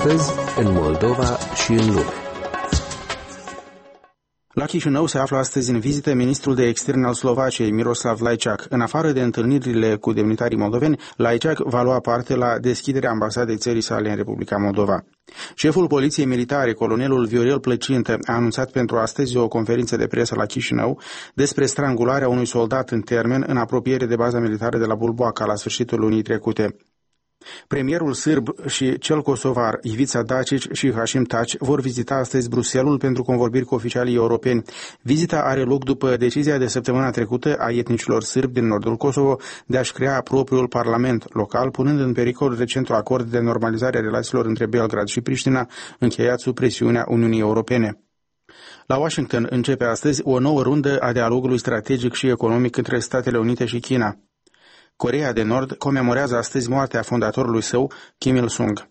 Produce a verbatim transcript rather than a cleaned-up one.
Astăzi, în Moldova și în lume. La Chișinău se află astăzi în vizită ministrul de externe al Slovaciei, Miroslav Lajčák. În afară de întâlnirile cu demnitarii moldoveni, Lajčák va lua parte la deschiderea ambasadei țării sale în Republica Moldova. Șeful Poliției Militare, colonelul Viorel Plăcintă, a anunțat pentru astăzi o conferință de presă la Chișinău despre strangularea unui soldat în termen în apropiere de baza militară de la Bulboaca la sfârșitul lunii trecute. Premierul sârb și cel kosovar Ivica Dačić și Hashim Taci vor vizita astăzi Bruxelles pentru convorbiri cu oficialii europeni. Vizita are loc după decizia de săptămâna trecută a etnicilor sârbi din nordul Kosovo de a-și crea propriul parlament local, punând în pericol recentul acord de normalizare a relațiilor între Belgrad și Priștina, încheiat sub presiunea Uniunii Europene. La Washington începe astăzi o nouă rundă a dialogului strategic și economic între Statele Unite și China. Coreea de Nord comemorează astăzi moartea fondatorului său, Kim Il-sung.